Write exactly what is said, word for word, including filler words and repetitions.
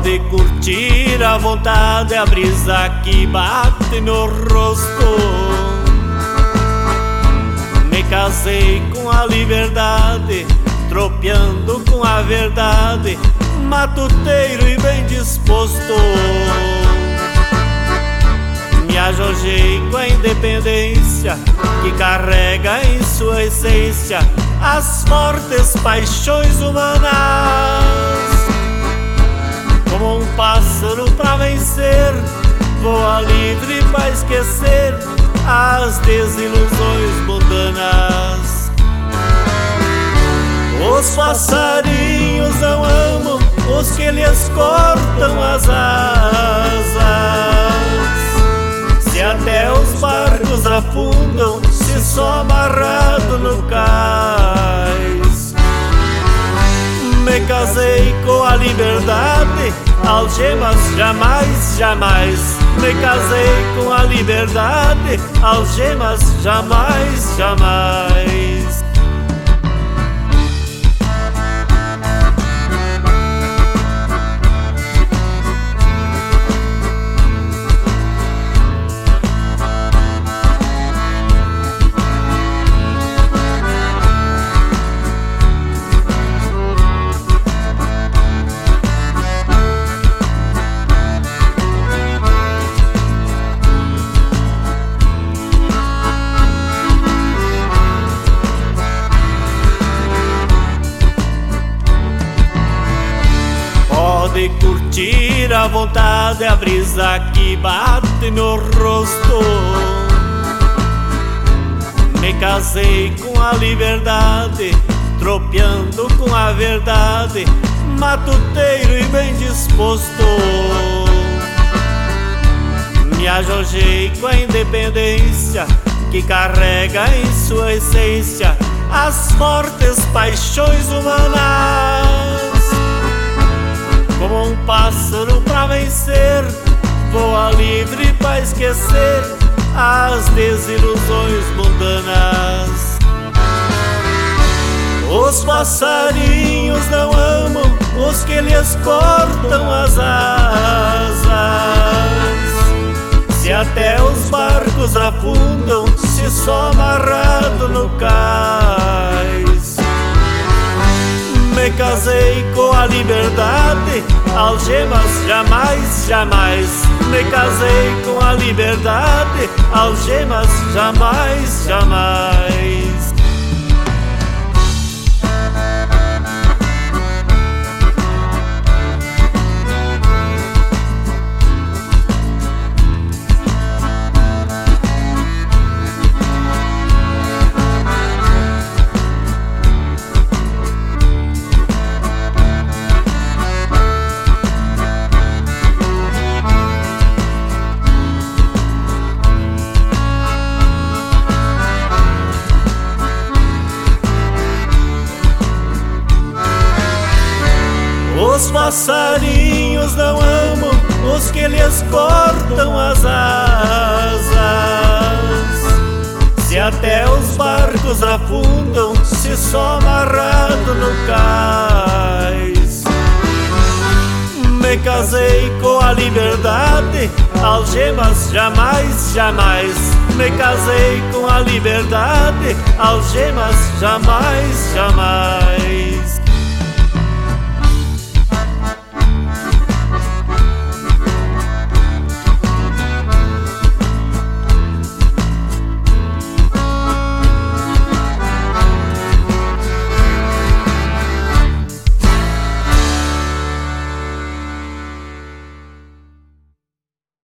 Pode curtir à vontade a brisa que bate no rosto. Me casei com a liberdade, tropeando com a verdade, matuteiro e bem disposto. Me ajojei com a independência que carrega em sua essência as fortes paixões humanas. Como um pássaro pra vencer, voa livre pra esquecer as desilusões mundanas. Os passarinhos não amam os que lhes cortam as asas. Se até os barcos afundam, se só amarrado no cais. Me casei com a liberdade, algemas jamais, jamais. Me casei com a liberdade, algemas jamais, jamais. Pode curtir à vontade a brisa que bate no rosto. Me casei com a liberdade, tropeando com a verdade, matuteiro e bem disposto. Me ajojei com a independência que carrega em sua essência as fortes paixões humanas. Como um pássaro pra vencer, voa livre pra esquecer as desilusões mundanas. Os passarinhos não amam os que lhes cortam as asas. Se até os barcos afundam, se só amarrado no cais. Me casei com a liberdade, algemas jamais, jamais. Me casei com a liberdade, algemas jamais, jamais. Os passarinhos não amam os que lhes cortam as asas. Se até os barcos afundam, se só amarrado no cais. Me casei com a liberdade, algemas jamais, jamais. Me casei com a liberdade, algemas jamais, jamais.